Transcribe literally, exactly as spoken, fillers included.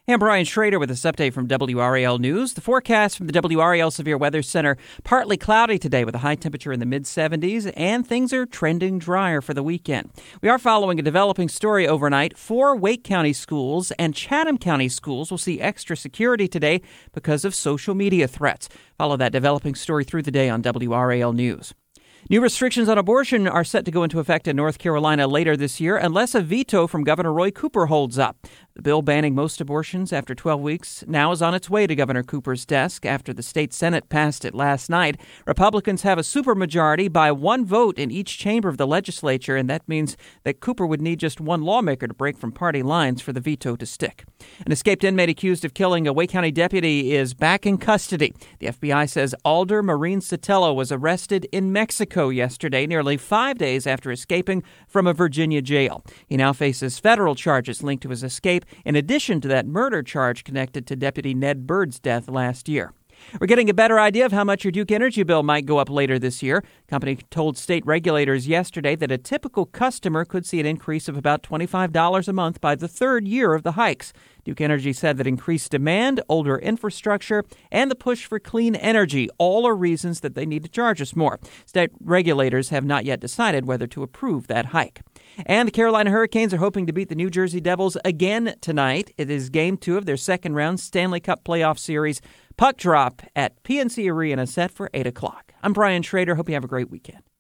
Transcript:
I'm Brian Schrader with this update from W R A L News. The forecast from the W R A L Severe Weather Center, partly cloudy today with a high temperature in the mid seventies, and things are trending drier for the weekend. We are following a developing story overnight. Four Wake County schools and Chatham County schools will see extra security today because of social media threats. Follow that developing story through the day on W R A L News. New restrictions on abortion are set to go into effect in North Carolina later this year unless a veto from Governor Roy Cooper holds up. The bill banning most abortions after twelve weeks now is on its way to Governor Cooper's desk after the state Senate passed it last night. Republicans have a supermajority by one vote in each chamber of the legislature, and that means that Cooper would need just one lawmaker to break from party lines for the veto to stick. An escaped inmate accused of killing a Wake County deputy is back in custody. The F B I says Alder Marin Sotelo was arrested in Mexico yesterday, nearly five days after escaping from a Virginia jail. He now faces federal charges linked to his escape, in addition to that murder charge connected to Deputy Ned Bird's death last year. We're getting a better idea of how much your Duke Energy bill might go up later this year. The company told state regulators yesterday that a typical customer could see an increase of about twenty-five dollars a month by the third year of the hikes. Duke Energy said that increased demand, older infrastructure, and the push for clean energy all are reasons that they need to charge us more. State regulators have not yet decided whether to approve that hike. And the Carolina Hurricanes are hoping to beat the New Jersey Devils again tonight. It is game two of their second round Stanley Cup playoff series. Puck drop at P N C Arena set for eight o'clock. I'm Brian Schrader. Hope you have a great weekend.